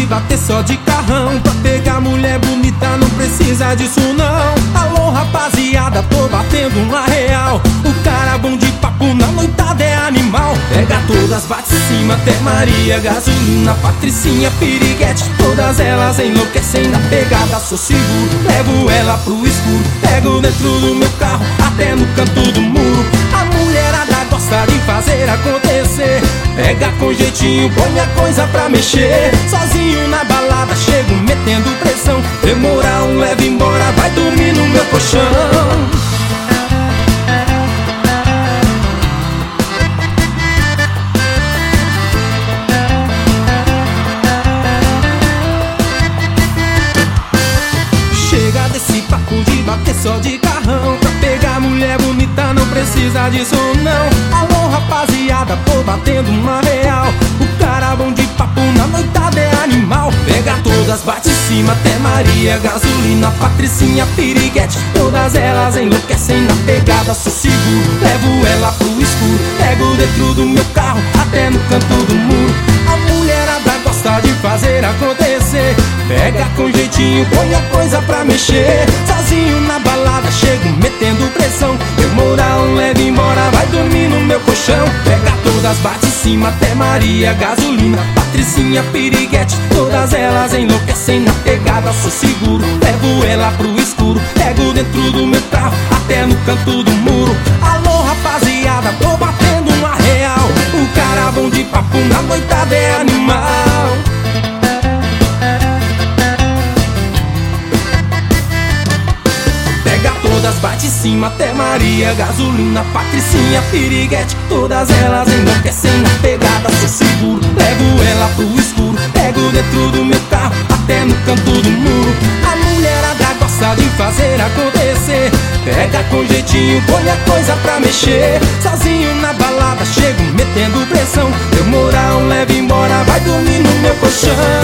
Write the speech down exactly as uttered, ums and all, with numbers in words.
bater só de carrão. Pra pegar mulher bonita não precisa disso não. Alô rapaziada, tô batendo uma real. O cara bom de papo na noitada é animal. Pega todas, bate em cima até Maria, Gasolina, Patricinha, Piriguete. Todas elas enlouquecem na pegada, sou seguro. Levo ela pro escuro, pego dentro do meu carro, até no canto do muro. A mulherada gosta de fazer acontecer. Pega com jeitinho, põe a coisa pra mexer. Sozinho na balada, chego metendo pressão. Demora um leve embora, vai dormir no meu colchão. Chega desse papo de bater só de carrão. Pra pegar mulher bonita não precisa disso não. Alô rapaziada, tô batendo uma real. O cara bom de papo na noitada é animal. Pega todas, bate em cima até Maria, Gasolina, Patricinha, Piriguete. Todas elas enlouquecem na pegada, sou seguro. Levo ela pro escuro, pego dentro do meu carro, até no canto do muro. A mulherada gosta de fazer acontecer. Pega com jeitinho, põe a coisa pra mexer. Sozinho na balada, chego metendo pressão. Demora um leve embora, vai dormir no meu colchão. Pega todas, bate em cima até Maria, Gasolina, Patricinha, Piriguete. Todas elas enlouquecem na pegada, sou seguro. Levo ela pro escuro, pego dentro do meu carro, até no canto do muro. Alô rapaziada, tô batendo uma real. O cara bom de papo na noitada é animal. Pega todas, bate em cima até Maria, Gasolina, Patricinha, Piriguete. Todas elas enlouquecem na pegada, sou seguro. Levo ela pro escuro, pego dentro do meu carro, até no canto do muro. A mulherada gosta de fazer acontecer. Pega com jeitinho, põe a coisa pra mexer. Sozinho na balada, chego metendo pressão. Demora um leve embora, vai dormir no meu colchão.